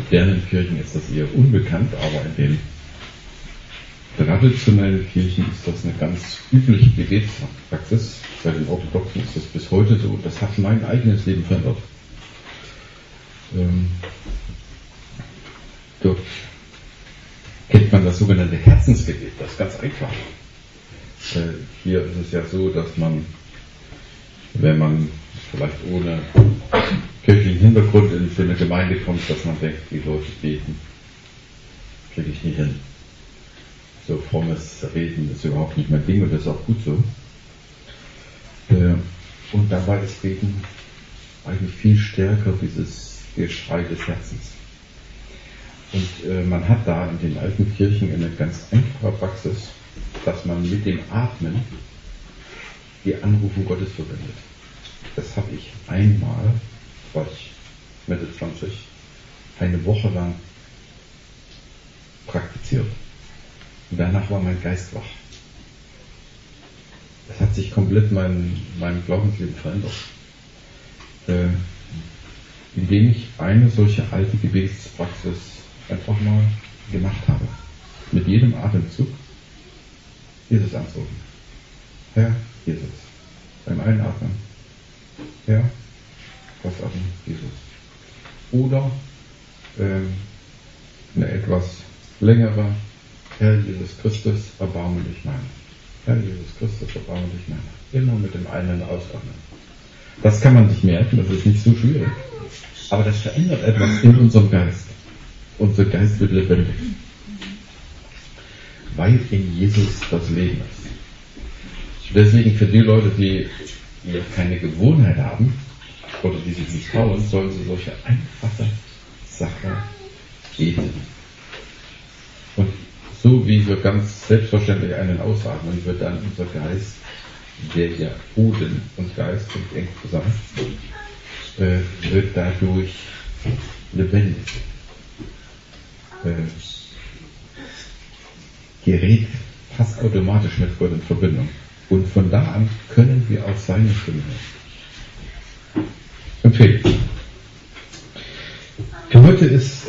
modernen Kirchen ist das eher unbekannt, aber in den traditionellen Kirchen ist das eine ganz übliche Gebetspraxis. Bei den Orthodoxen ist das bis heute so. Das hat mein eigenes Leben verändert. Dort kennt man das sogenannte Herzensgebet. Das ist ganz einfach. Hier ist es ja so, dass man, wenn man vielleicht ohne kirchlichen Hintergrund in so eine Gemeinde kommt, dass man denkt, die Leute beten, kriege ich nicht hin. So frommes Reden ist überhaupt nicht mein Ding und das ist auch gut so. Und dabei ist Beten eigentlich viel stärker, dieses Geschrei des Herzens. Und man hat da in den alten Kirchen eine ganz einfache Praxis, dass man mit dem Atmen die Anrufung Gottes verwendet. Das habe ich einmal, war ich Mitte 20, eine Woche lang praktiziert. Und danach war mein Geist wach. Es hat sich komplett mein Glaubensleben verändert. Indem ich eine solche alte Gebetspraxis einfach mal gemacht habe. Mit jedem Atemzug Jesus anzurufen. Herr Jesus. Beim Einatmen. Herr, ausatmen, Jesus. Oder eine etwas längere, Herr Jesus Christus, erbarme dich meiner. Herr Jesus Christus, erbarme dich meiner. Immer mit dem Ein- und Ausatmen. Das kann man sich merken, das ist nicht so schwierig. Aber das verändert etwas in unserem Geist. Unser Geist wird lebendig. Weil in Jesus das Leben ist. Deswegen für die Leute, die keine Gewohnheit haben oder die sich nicht trauen, sollen sie solche einfache Sache beten. Und so wie wir ganz selbstverständlich einen ausatmen, wird dann unser Geist, der ja Boden und Geist sind eng zusammen, wird dadurch lebendig. Gerät fast automatisch mit Gott in Verbindung. Und von da an können wir auch seine Stimme hören. Empfehlung. Für heute ist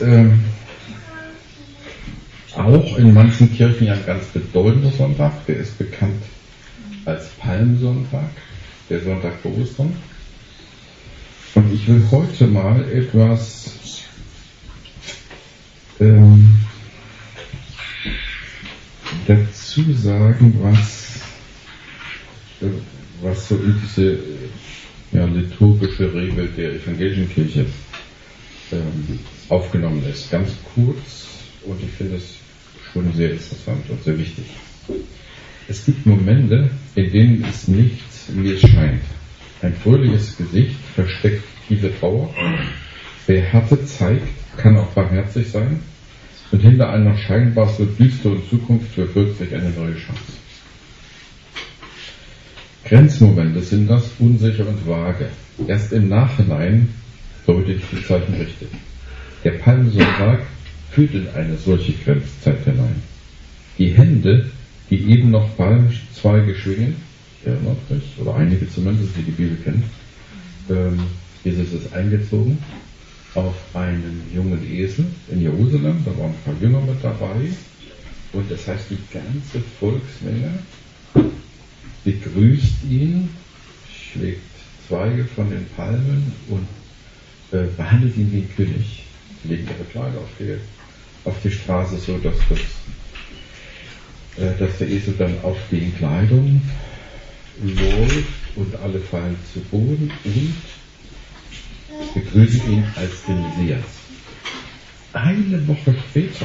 auch in manchen Kirchen ja ein ganz bedeutender Sonntag. Der ist bekannt als Palmsonntag, der Sonntag vor Ostern. Und ich will heute mal etwas dazu sagen, was so in diese liturgische Regel der evangelischen Kirche aufgenommen ist. Ganz kurz, und ich finde es schon sehr interessant und sehr wichtig. Es gibt Momente, in denen es nicht wie es scheint. Ein fröhliches Gesicht versteckt tiefe Trauer. Wer Härte zeigt, kann auch barmherzig sein. Und hinter einer scheinbar so düsteren Zukunft verbirgt sich eine neue Chance. Grenzmomente sind das, unsicher und vage. Erst im Nachhinein deute ich die Zeichen richtig. Der Palmsonntag führt in eine solche Grenzzeit hinein. Die Hände, die eben noch Palmzweige schwingen, erinnert sich, oder einige zumindest, die die Bibel kennen, Jesus ist eingezogen auf einen jungen Esel in Jerusalem, da waren ein paar Jünger mit dabei, und das heißt, die ganze Volksmenge begrüßt ihn, schlägt Zweige von den Palmen und behandelt ihn wie ein König. Sie legen ihre Kleider auf die Straße, so dass der Esel dann auf den Kleidung läuft und alle fallen zu Boden und begrüßen ihn als den Messias. Eine Woche später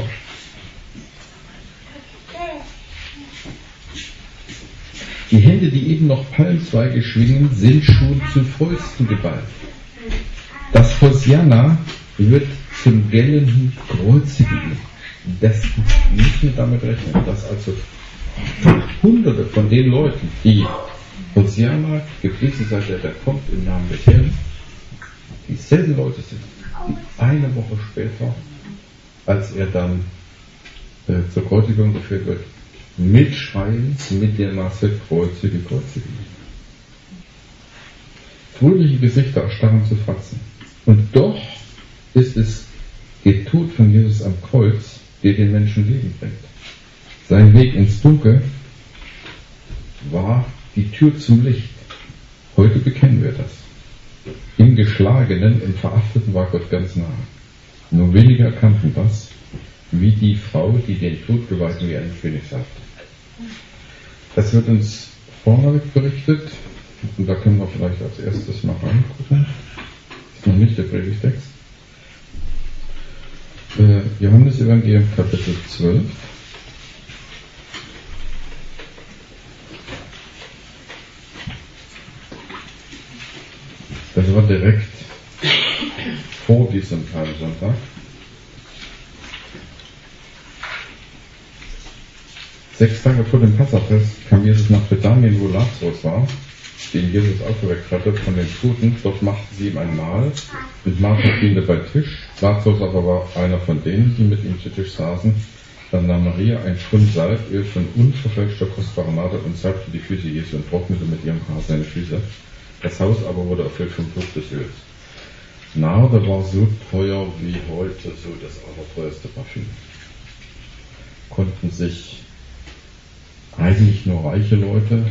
die Hände, die eben noch Palmzweige schwingen, sind schon zu Fäusten geballt. Das Hosianna wird zum gellenden Kreuzigen. Das nicht mehr damit rechnen, dass also Hunderte von den Leuten, die Hosianna, gepriesen sei der kommt im Namen des Herrn, dieselben Leute sind, die eine Woche später, als er dann zur Kreuzigung geführt wird, mitschreien mit der Masse Kreuzige, Kreuzige. Fröhliche Gesichter erstarren zu Fratzen. Und doch ist es die der den Menschen Leben bringt. Sein Weg ins Dunkel war die Tür zum Licht. Heute bekennen wir das. Im Geschlagenen, im Verachteten war Gott ganz nahe. Nur wenige erkannten das, wie die Frau, die den Todgeweihten wie einen König sagte. Das wird uns vorneweg berichtet, und da können wir vielleicht als erstes mal reingucken. Das ist noch nicht der Predigtext. Johannes Evangelium Kapitel 12. Das war direkt vor diesem Palmsonntag. 6 Tage vor dem Passafest kam Jesus nach Bethanien, wo Lazarus war, den Jesus aufgeweckt hatte von den Toten. Dort machten sie ihm ein Mahl mit Martha diente bei Tisch. Lazarus aber war einer von denen, die mit ihm zu Tisch saßen. Dann nahm Maria ein Pfund Salböl von unverfälschter kostbarer Nadel und salbte die Füße Jesu und trocknete mit ihrem Haar seine Füße. Das Haus aber wurde erfüllt vom Duft des Öls. Narde war so teuer wie heute so das allerteuerste Parfüm. Konnten sich eigentlich nur reiche Leute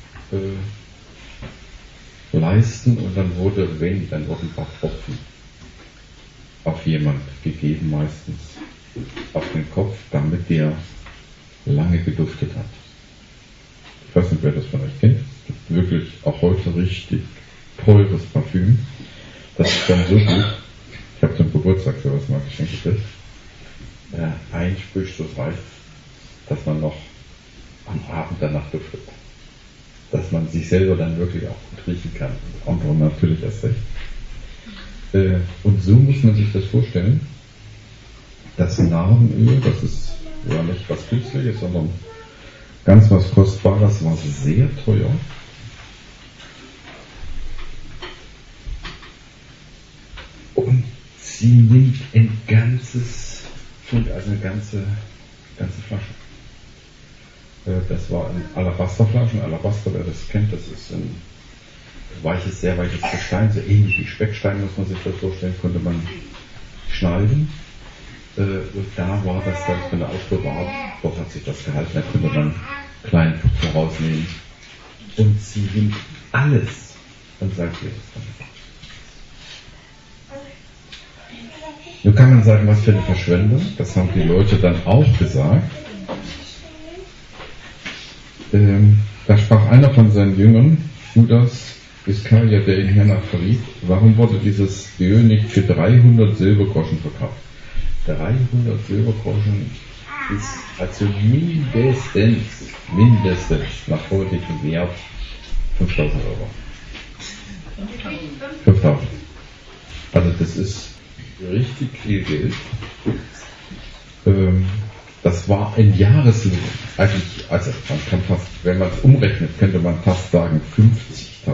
leisten, und dann wurden ein paar Tropfen auf jemand gegeben, meistens auf den Kopf, damit der lange geduftet hat. Ich weiß nicht, wer das von euch kennt. Es gibt wirklich auch heute richtig teures Parfüm. Das ist dann so gut. Ich habe zum Geburtstag sowas mal geschenkt gekriegt. Ein Sprühstoß reicht, dass man noch am Abend danach duftet. Dass man sich selber dann wirklich auch gut riechen kann. Andere natürlich erst recht. Und so muss man sich das vorstellen. Das Nardenöl, das ist ja nicht was Künstliches, sondern ganz was Kostbares, war sehr teuer. Und sie nimmt ein ganzes Pfund, also eine ganze Flasche. Das war in Alabasterflaschen. Alabaster, wer das kennt, das ist ein sehr weiches Gestein, so ähnlich wie Speckstein, muss man sich das vorstellen, konnte man schneiden. Und da war das dann drin aufbewahrt. Dort hat sich das gehalten, da konnte man kleinen Tupfer rausnehmen. Und sie nimmt alles und sagt ihr das dann. Nun kann man sagen, was für eine Verschwendung. Das haben die Leute dann auch gesagt. Da sprach einer von seinen Jüngern, Judas Iskariot, der ihn hernach verriet, warum wurde dieses Öl nicht für 300 Silbergroschen verkauft? 300 Silbergroschen ist also mindestens nach heutigem Wert 5.000 Euro. 5.000. Also das ist richtig viel Geld. Das war ein Jahreslohn. Eigentlich, also man kann fast, wenn man es umrechnet, könnte man fast sagen 50.000.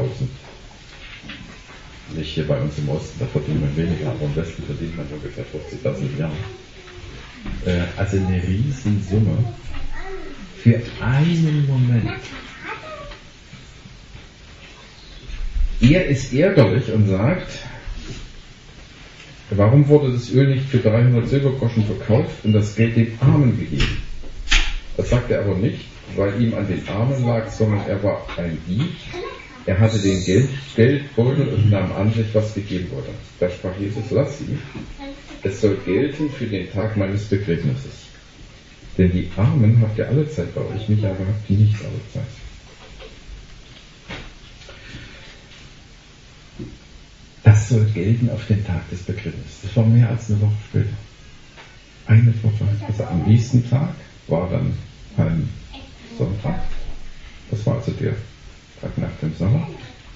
Nicht hier bei uns im Osten, da verdient man weniger, aber im Westen verdient man ungefähr 50.000 im Jahr. Also eine Riesensumme für einen Moment. Er ist ärgerlich und sagt, warum wurde das Öl nicht für 300 Silbergroschen verkauft und das Geld den Armen gegeben? Das sagt er aber nicht, weil ihm an den Armen lag, sondern er war ein Dieb. Er hatte den Geldbeutel und nahm an sich, was gegeben wurde. Da sprach Jesus, lass sie. Es soll gelten für den Tag meines Begräbnisses. Denn die Armen habt ihr alle Zeit bei euch, mich aber habt ihr nicht alle Zeit. Das soll gelten auf den Tag des Begräbnisses. Das war mehr als eine Woche später. Eine Woche. Also am nächsten Tag war dann ein Sonntag. Das war also der Tag nach dem Sommer,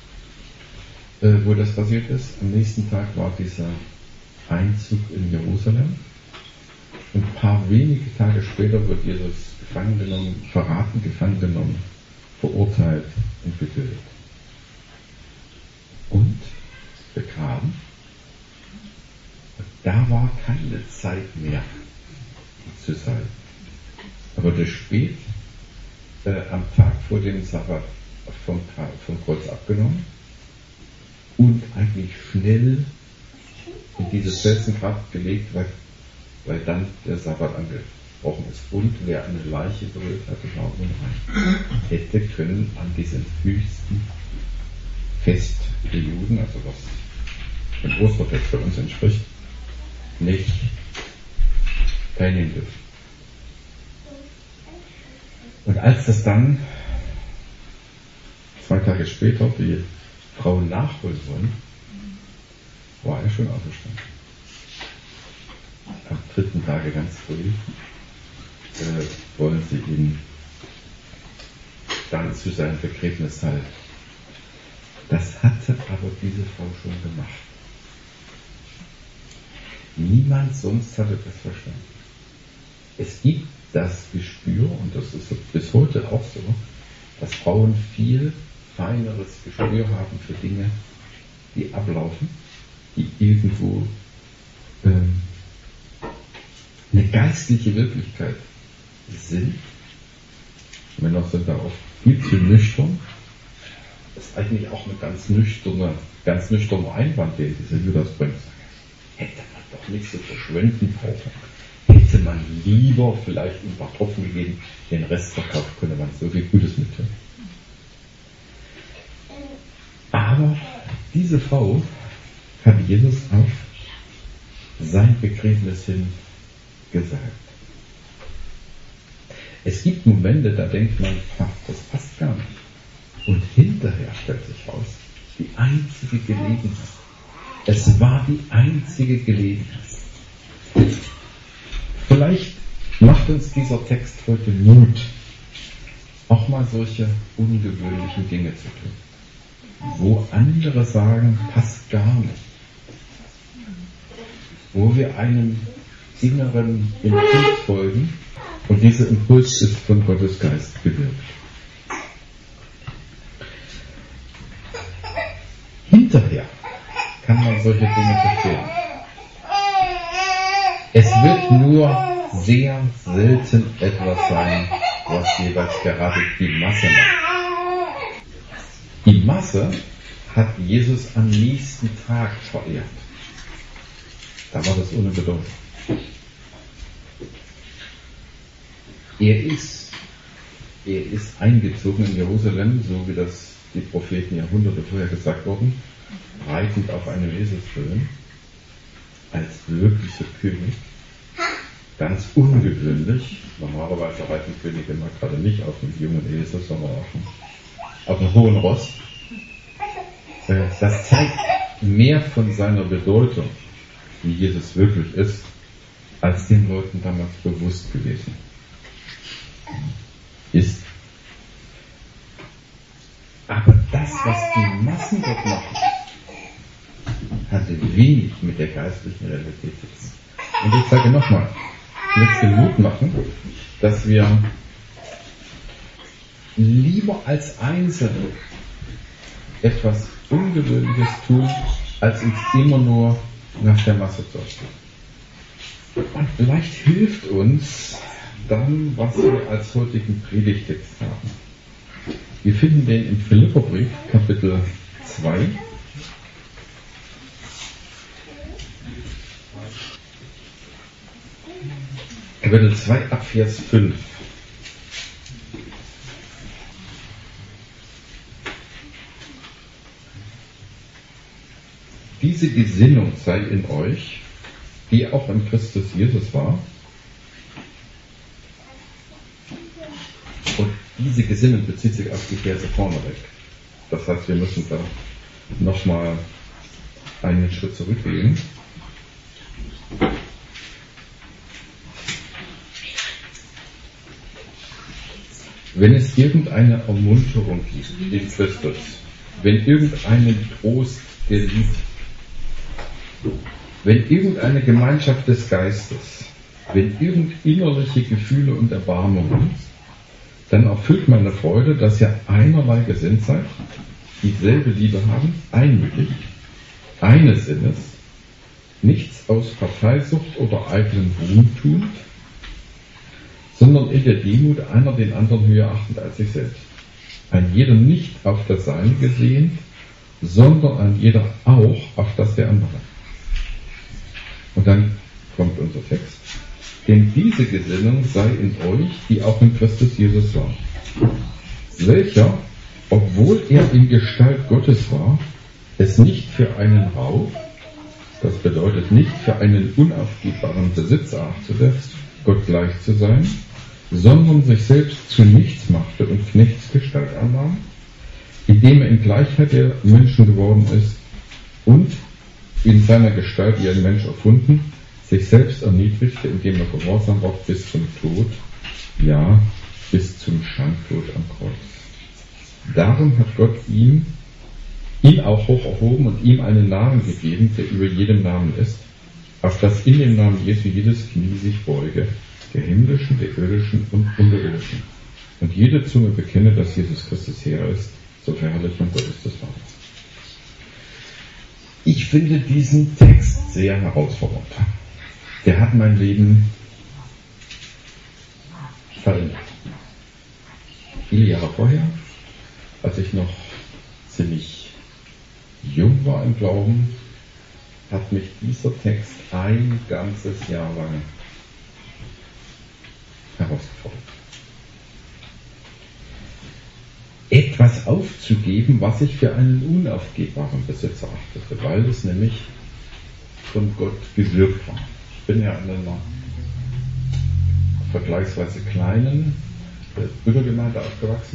wo das passiert ist. Am nächsten Tag war dieser Einzug in Jerusalem. Und ein paar wenige Tage später wird Jesus gefangen genommen, verraten, gefangen genommen, verurteilt und getötet. Und begraben. Und da war keine Zeit mehr zu sein. Er wurde spät am Tag vor dem Sabbat vom Kreuz abgenommen und eigentlich schnell in dieses Felsengrab gelegt, weil, ich weiß nicht, ob ihr das kennt, das ist so ein Felsen, der ist so tief, dass man da nicht durchgucken kann. Und da weil dann der Sabbat angebrochen ist. Und wer eine Leiche berührt hatte, war unrein. Hätte können an diesem höchsten Fest der Juden, also was dem Osterfest für uns entspricht, nicht teilnehmen dürfen. Und als das dann 2 Tage später die Frauen nachholen wollen, war er schon auferstanden. Am 3. Tage ganz früh wollen sie ihn dann zu seinem Begräbnis halten. Das hatte aber diese Frau schon gemacht. Niemand sonst hatte das verstanden. Es gibt das Gespür, und das ist bis heute auch so, dass Frauen viel feineres Gespür haben für Dinge, die ablaufen, die irgendwo eine geistliche Wirklichkeit sind. Männer sind da oft viel zu nüchtern. Das ist eigentlich auch ein ganz nüchterner Einwand, den dieser Judas bringt. Hätte man doch nicht so verschwenden brauchen. Hätte man lieber vielleicht ein paar Tropfen gegeben, den Rest verkauft, könnte man so viel Gutes mit tun. Aber diese Frau hat Jesus auf sein Begräbnis hin gesagt. Es gibt Momente, da denkt man, das passt gar nicht. Und hinterher stellt sich raus, die einzige Gelegenheit. Es war die einzige Gelegenheit. Vielleicht macht uns dieser Text heute Mut, auch mal solche ungewöhnlichen Dinge zu tun, wo andere sagen, passt gar nicht, wo wir einem inneren Impuls folgen und dieser Impuls ist von Gottes Geist bewirkt. Hinterher kann man solche Dinge verstehen. Es wird nur sehr selten etwas sein, was jeweils gerade die Masse macht. Die Masse hat Jesus am nächsten Tag verehrt. Da war das ohne Bedeutung. Er ist eingezogen in Jerusalem, so wie das die Propheten Jahrhunderte vorher gesagt wurden, reitend auf einem Eselsfüllen, als wirklicher König. Ganz ungewöhnlich. Normalerweise reiten Könige mal gerade nicht auf einem jungen Esel, sondern auf einem hohen Ross. Das zeigt mehr von seiner Bedeutung, wie Jesus wirklich ist, als den Leuten damals bewusst gewesen ist. Aber das, was die Massen dort machen, hatte wenig mit der geistlichen Realität zu tun. Und ich sage nochmal, ich möchte Mut machen, dass wir lieber als Einzelne etwas Ungewöhnliches tun, als uns immer nur nach der Masse zu richten. Und vielleicht hilft uns dann, was wir als heutigen Predigtext haben. Wir finden den im Philipperbrief, Kapitel 2. Kapitel 2 ab Vers 5. Diese Gesinnung sei in euch, die auch in Christus Jesus war. Und diese Gesinnung bezieht sich auf die Verse vorneweg. Das heißt, wir müssen da nochmal einen Schritt zurückgehen. Wenn es irgendeine Ermunterung gibt in Christus, wenn irgendeinen Trost der Liebe, wenn irgendeine Gemeinschaft des Geistes, wenn irgend innerliche Gefühle und Erbarmungen, dann erfüllt meine Freude, dass ihr einerlei gesinnt seid, dieselbe Liebe haben, einmütig, eines Sinnes, nichts aus Parteisucht oder eigenem Ruhm tun, sondern in der Demut einer den anderen höher achtend als sich selbst. Ein jeder nicht auf das Seine gesehen, sondern ein jeder auch auf das der andere. Und dann kommt unser Text. Denn diese Gesinnung sei in euch, die auch in Christus Jesus war. Welcher, obwohl er in Gestalt Gottes war, es nicht für einen Raub, das bedeutet nicht für einen unaufgebbaren Besitz achtete, Gott gleich zu sein, sondern sich selbst zu nichts machte und Knechtsgestalt annahm, indem er in Gleichheit der Menschen geworden ist und in seiner Gestalt wie ein Mensch erfunden, sich selbst erniedrigte, indem er gehorsam war bis zum Tod, ja, bis zum Schandtod am Kreuz. Darum hat Gott ihn auch hoch erhoben und ihm einen Namen gegeben, der über jedem Namen ist, auf dass in dem Namen Jesu jedes Knie sich beuge, der himmlischen, der irdischen und unterirdischen. Und jede Zunge bekenne, dass Jesus Christus Herr ist, zur Verherrlichung Gottes des Vaters. Ich finde diesen Text sehr herausfordernd. Der hat mein Leben verändert. Viele Jahre vorher, als ich noch ziemlich jung war im Glauben, hat mich dieser Text ein ganzes Jahr lang herausgefordert. Etwas aufzugeben, was ich für einen unaufgebbaren Besitz erachtete, weil es nämlich von Gott gewirkt war. Ich bin ja in einer vergleichsweise kleinen Brüdergemeinde aufgewachsen,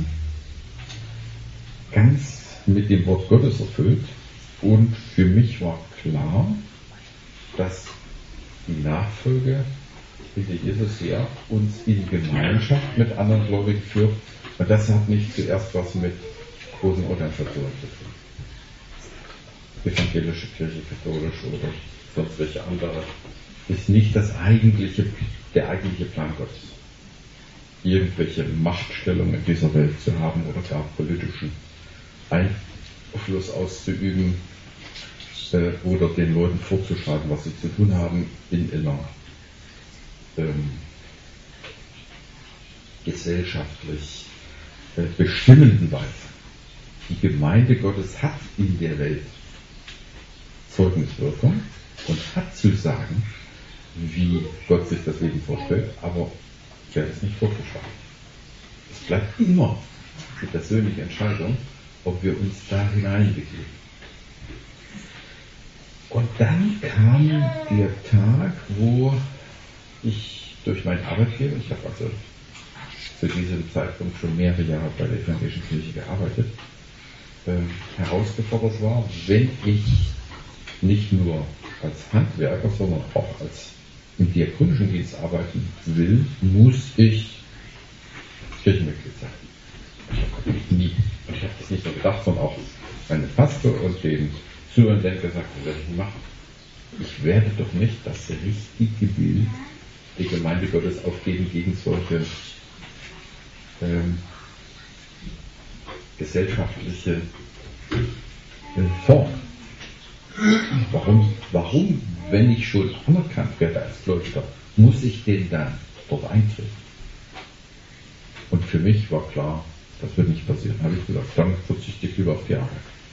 ganz mit dem Wort Gottes erfüllt, und für mich war klar, dass die Nachfolge hinter Jesus her uns in Gemeinschaft mit anderen Gläubigen führt, und das hat nicht zuerst was mit großen Organisationen zu tun. Evangelische Kirche, katholische oder sonst welche andere, ist nicht der eigentliche Plan Gottes. Irgendwelche Machtstellungen in dieser Welt zu haben oder gar politischen Einfluss auszuüben oder den Leuten vorzuschreiben, was sie zu tun haben in einer gesellschaftlich bestimmenden Weise. Die Gemeinde Gottes hat in der Welt Zeugniswirkung und hat zu sagen, wie Gott sich das Leben vorstellt, aber wer es nicht vorgeschlagen. Es bleibt immer die persönliche Entscheidung, ob wir uns da hineinbegeben. Und dann kam der Tag, wo ich durch meinen Arbeitgeber, ich habe also zu diesem Zeitpunkt schon mehrere Jahre bei der Evangelischen Kirche gearbeitet, herausgefordert war, wenn ich nicht nur als Handwerker, sondern auch als im diakonischen Dienst arbeiten will, muss ich Kirchenmitglied sein. Ich habe das nicht nur gedacht, sondern auch meinem Pastor und dem Zuhörenden gesagt, das werde ich nicht machen. Ich werde doch nicht das richtige Bild der Gemeinde Gottes aufgeben gegen solche gesellschaftliche Formen. Warum, wenn ich schon anerkannt werde als Gläubiger, muss ich denn dann dort eintreten? Und für mich war klar, das wird nicht passieren. Habe ich gesagt, dann verzichte ich lieber auf die Arbeit.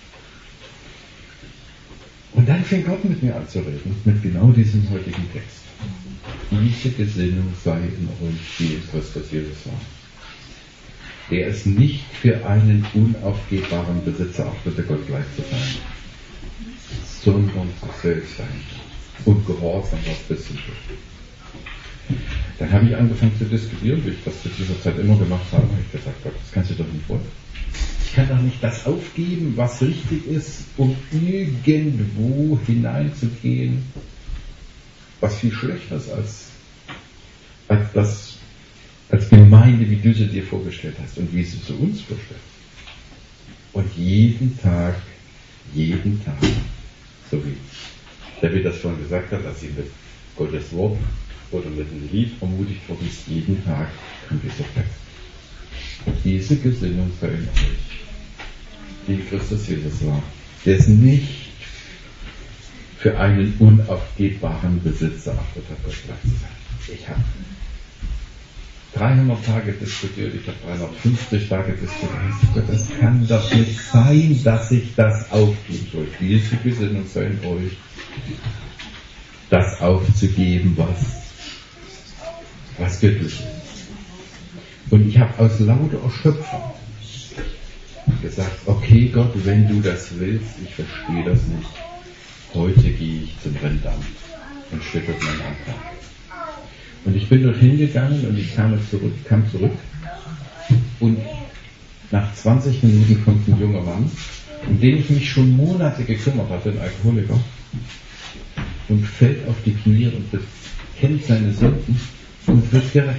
Und dann fing Gott mit mir an zu reden, mit genau diesem heutigen Text. Diese Gesinnung sei in euch, die in Christus Jesus war. Der es nicht für einen unaufgebbaren Besitzer achtete, Gott gleich zu sein, sondern sich selbst sein und gehorsam war bis zum Tod. Dann habe ich angefangen zu diskutieren, wie ich das zu dieser Zeit immer gemacht habe. Ich habe gesagt, Gott, das kannst du doch nicht wollen. Ich kann doch nicht das aufgeben, was richtig ist, um irgendwo hineinzugehen, was viel schlechter ist als Gemeinde, wie du sie dir vorgestellt hast und wie sie zu uns vorstellt. Und jeden Tag, so wie David das schon gesagt hat, als sie mit Gottes Wort oder mit einem Lied ermutigt worden ist, jeden Tag kommt dieser Text. Diese Gesinnung sei in euch, die in Christus Jesus war, der es nicht für einen unaufgebbaren Besitzer achtet hat, Gott gleich zu sein. Ich habe 300 Tage diskutiert, ich habe 350 Tage diskutiert. Es kann doch nicht sein, dass ich das aufgeben soll. Diese Gesinnung sei in euch, das aufzugeben, was was Göttliches. Und ich habe aus lauter Erschöpfung gesagt, okay Gott, wenn du das willst, ich verstehe das nicht. Heute gehe ich zum Rentamt und stelle dort meinen Antrag. Und ich bin dorthin gegangen und ich kam zurück und nach 20 Minuten kommt ein junger Mann, um den ich mich schon Monate gekümmert hatte, ein Alkoholiker, und fällt auf die Knie und bekennt seine Sünden und wird gerettet.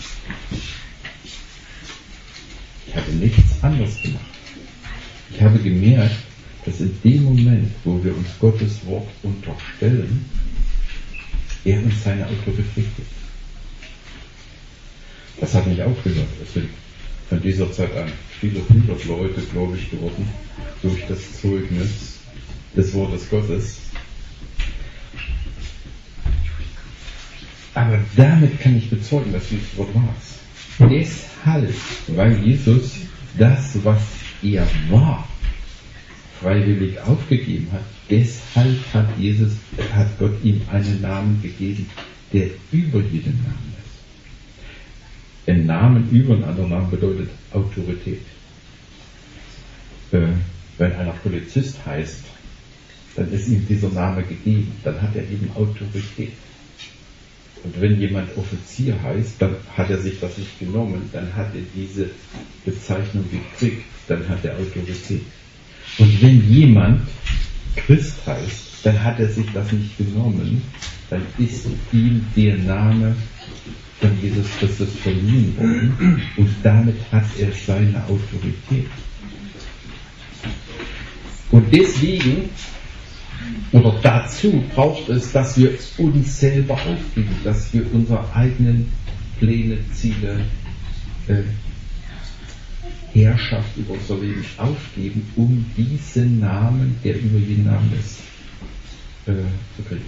Ich habe nichts anderes gemacht. Ich habe gemerkt, dass in dem Moment, wo wir uns Gottes Wort unterstellen, er uns seine Autorität gibt. Das hat nicht aufgehört. Es sind von dieser Zeit an viele hundert Leute gläubig geworden durch das Zeugnis des Wortes Gottes. Aber damit kann ich bezeugen, dass dieses Wort wahr ist. Deshalb, weil Jesus das, was er war, freiwillig aufgegeben hat, deshalb hat Gott ihm einen Namen gegeben, der über jeden Namen ist. Ein Namen über einen anderen Namen bedeutet Autorität. Wenn einer Polizist heißt, dann ist ihm dieser Name gegeben, dann hat er eben Autorität. Und wenn jemand Offizier heißt, dann hat er sich das nicht genommen, dann hat er diese Bezeichnung gekriegt, dann hat er Autorität. Und wenn jemand Christ heißt, dann hat er sich das nicht genommen, dann ist ihm der Name von Jesus Christus verliehen worden und damit hat er seine Autorität. Und deswegen oder dazu braucht es, dass wir uns selber aufgeben, dass wir unsere eigenen Pläne, Ziele, Herrschaft über unser Leben aufgeben, um diesen Namen, der über jeden Namen ist, zu kriegen.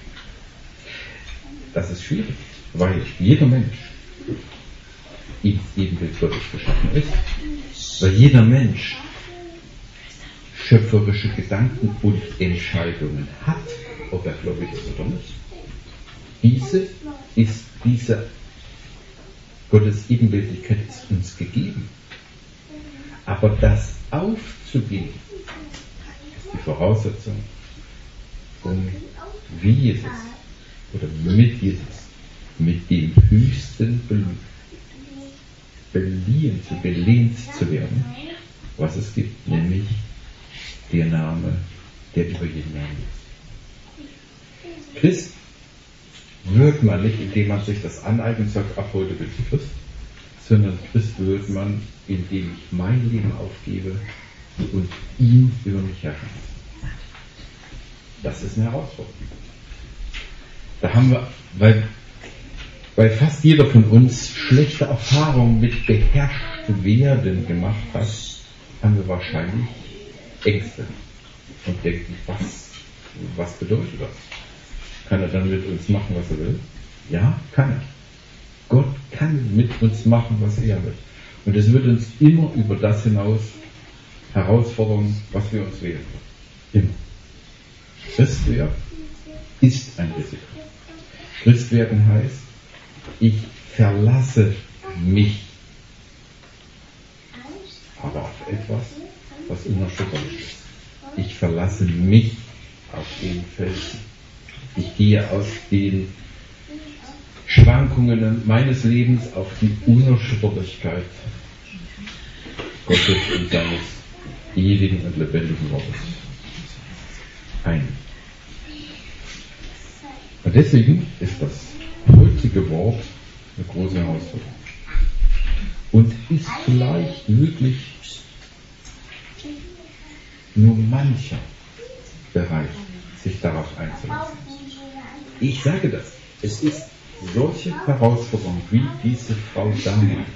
Das ist schwierig, weil jeder Mensch im Ebenbild Gottes geschaffen ist, weil jeder Mensch schöpferische Gedanken und Entscheidungen hat, ob er gläubig ist oder nicht. Diese Gottes Ebenbildlichkeit ist uns gegeben. Aber das aufzugeben, ist die Voraussetzung, um wie Jesus oder mit Jesus, mit dem Höchsten belehnt zu werden, was es gibt, nämlich der Name, der über jeden Namen ist. Christ wird man nicht, indem man sich das aneignet und sagt, ach, heute bin ich Christ, sondern Christ wird man, indem ich mein Leben aufgebe und ihn über mich herrschen lasse. Das ist eine Herausforderung. Da haben wir, weil fast jeder von uns schlechte Erfahrungen mit beherrscht werden gemacht hat, haben wir wahrscheinlich Ängste und denken, was bedeutet das? Kann er dann mit uns machen, was er will? Ja, kann er. Gott kann mit uns machen, was er will. Und es wird uns immer über das hinaus herausfordern, was wir uns wählen. Immer. Christwerden ist ein Risiko. Christwerden heißt, ich verlasse mich aber auf etwas, was unerschütterlich ist. Ich verlasse mich auf den Felsen. Ich gehe aus den Schwankungen meines Lebens auf die Unerschütterlichkeit Gottes und seines ewigen und lebendigen Wortes ein. Und deswegen ist das heutige Wort eine große Herausforderung. Und ist vielleicht wirklich nur mancher bereit, sich darauf einzulassen. Ich sage das. Es ist solche Herausforderung wie diese Frau damals,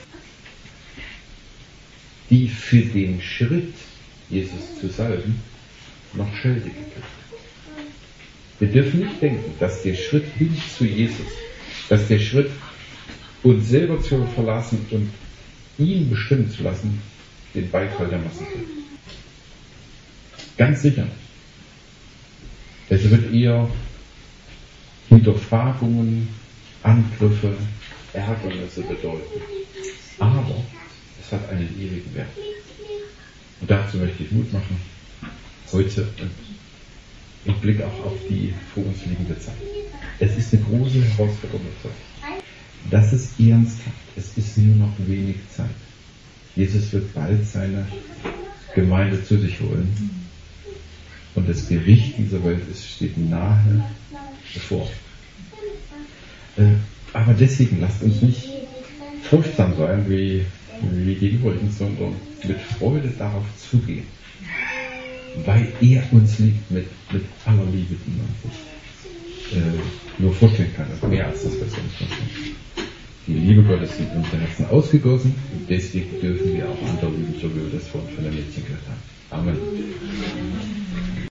die für den Schritt, Jesus zu salben, noch Schelte gekriegt hat. Wir dürfen nicht denken, dass der Schritt hin zu Jesus, dass der Schritt, uns selber zu verlassen und ihn bestimmen zu lassen, den Beifall der Masse kriegt. Ganz sicher nicht. Es wird eher Hinterfragungen, Angriffe, Ärgernisse bedeuten. Aber es hat einen ewigen Wert. Und dazu möchte ich Mut machen, heute und im Blick auch auf die vor uns liegende Zeit. Es ist eine große herausfordernde Zeit. Das ist ernsthaft. Es ist nur noch wenig Zeit. Jesus wird bald seine Gemeinde zu sich holen. Und das Gericht dieser Welt steht nahe bevor. Aber deswegen lasst uns nicht furchtsam sein, wie die übrigen, sondern mit Freude darauf zugehen. Weil er uns liebt mit aller Liebe, die man sich nur vorstellen kann. Und mehr als das, was wir uns vorstellen. Die Liebe Gottes ist in unsere Herzen ausgegossen und deswegen dürfen wir auch andere lieben, so wie wir das vorhin von der Mädchen gehört haben. Amen.